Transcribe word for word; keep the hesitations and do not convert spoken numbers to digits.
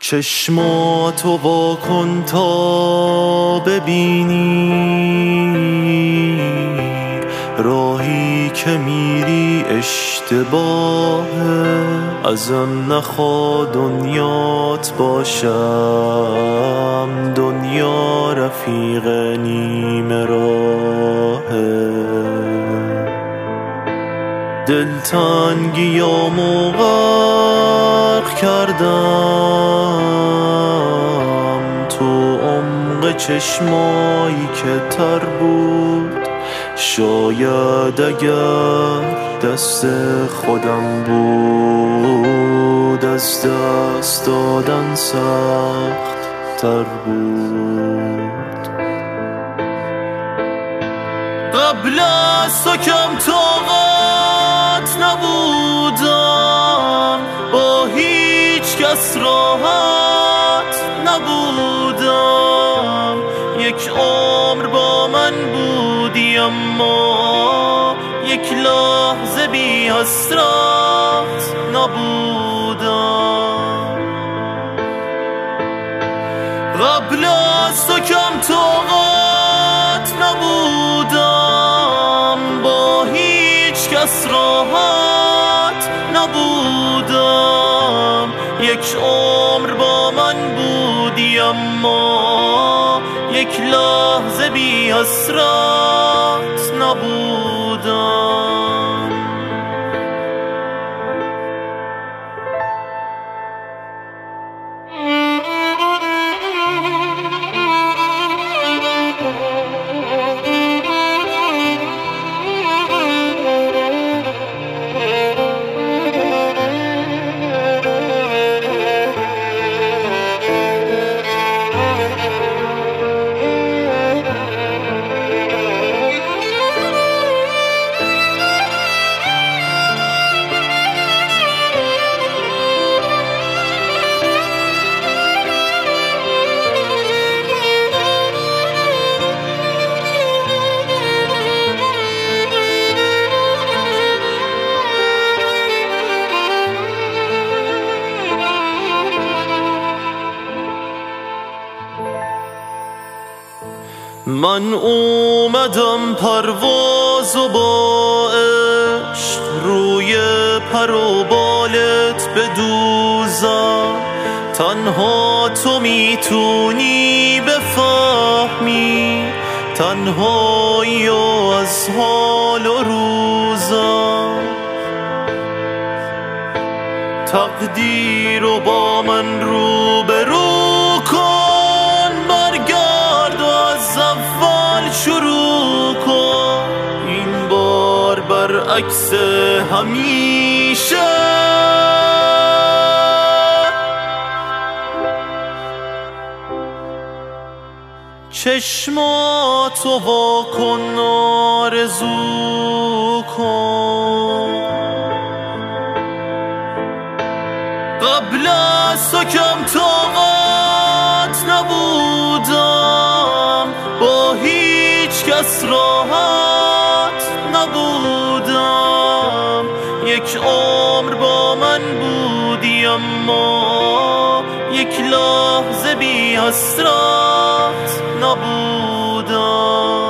چشماتو وا کن تا ببینی راهی که میری اشتباهه. ازم نخوا دنیات باشم، دنیا رفیق نیمه راهه. دلتنگیامو غرق کردم تو عمق چشمایی که تر بود. شاید اگر دست خودم بود از دست دادن سخت تر بود. قبل از تو کم طاقت نبودم، با هیچ کس راحت نبودم. یک عمر با من بودی اما یک لحظه بی حسرت نبودم. قبل از تو کم طاقت نبودم، با هیچ کس راحت نبودم. یک عمر با من بودی اما یک لحظه بی حسرت نبودم. من اومدم پرواز و با عشق روی پر و بالت بدوزم. تنها تو میتونی بفهمی تنهایی از حال و روزم. تقدیر رو با من رو به رو کن، برگرد و از اول شروع کن. این بار برعکس همیشه چشماتو وا کن آرزو کن. قبل از تو کم طاقت نبودم، با هیچ کس راحت نبودم. یک عمر با من بودی اما یک لحظه بی حسرت نبودم.